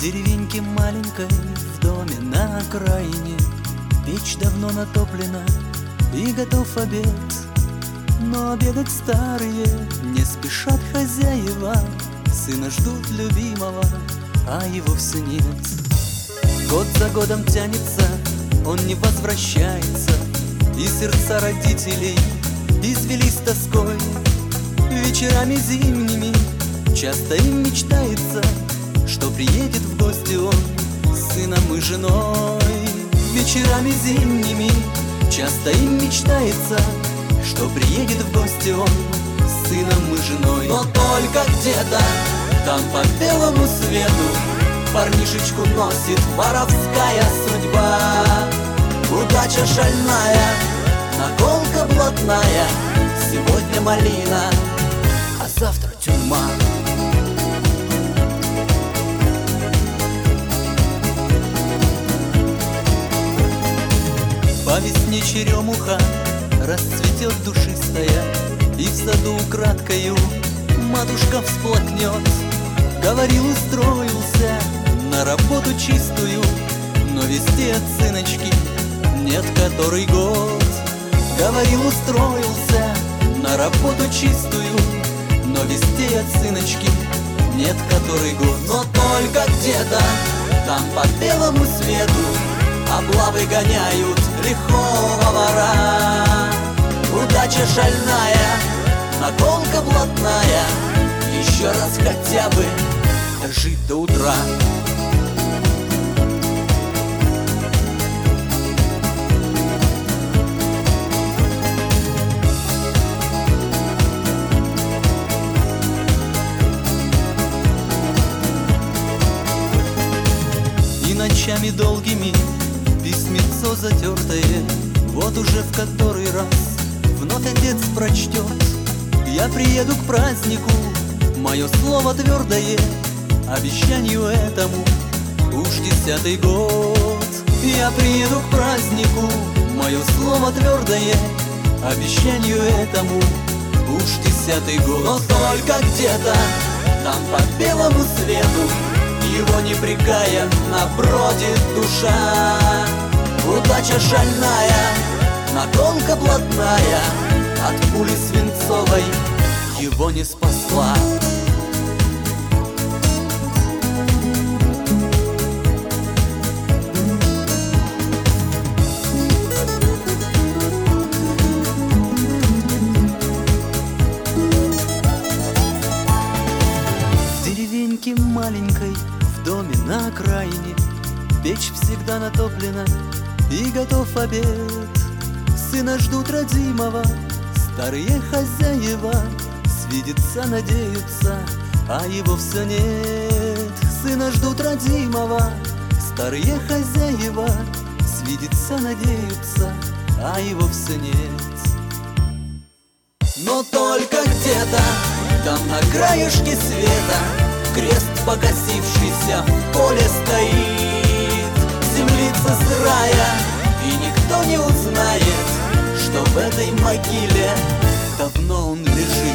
деревеньке маленькой, в доме на окраине, печь давно натоплена и готов обед. Но обедать старые не спешат хозяева, сына ждут любимого, а его все нет. Год за годом тянется, он не возвращается, и сердца родителей извелись тоской. Вечерами зимними часто им мечтается, что приедет в гости он с сыном и женой. Вечерами зимними часто им мечтается, что приедет в гости он с сыном и женой. Но только где-то там по белому свету парнишечку носит воровская судьба. Удача шальная, наколка блатная, сегодня малина, а завтра тюрьма. По весне черемуха расцветет душистая, и в саду украдкою матушка всплакнет. Говорил, устроился на работу чистую, но вести от сыночки нет который год. Говорил, устроился на работу чистую, но вести от сыночки нет который год. Но только где-то там по белому свету облавы гоняют лихого вора. Удача шальная, наколка блатная, еще раз хотя бы дожить до утра. И ночами долгими письмецо затертое, вот уже в который раз вновь отец прочтет. Я приеду к празднику, мое слово твердое, обещанию этому уж 10-й год. Я приеду к празднику, мое слово твердое, обещанию этому уж 10-й год. Но только где-то там по белому свету его не прикая набродит душа. Удача шальная, наколка блатная, от пули свинцовой его не спасла. В деревеньке маленькой, в доме на окраине, печь всегда натоплена и готов обед. Сына ждут родимого старые хозяева, свидеться надеются, а его все нет. Сына ждут родимого старые хозяева, свидеться надеются, а его все нет. Но только где-то там на краешке света крест покосившийся в поле стоит. Землица сырая, и никто не узнает, что в этой могиле давно он лежит.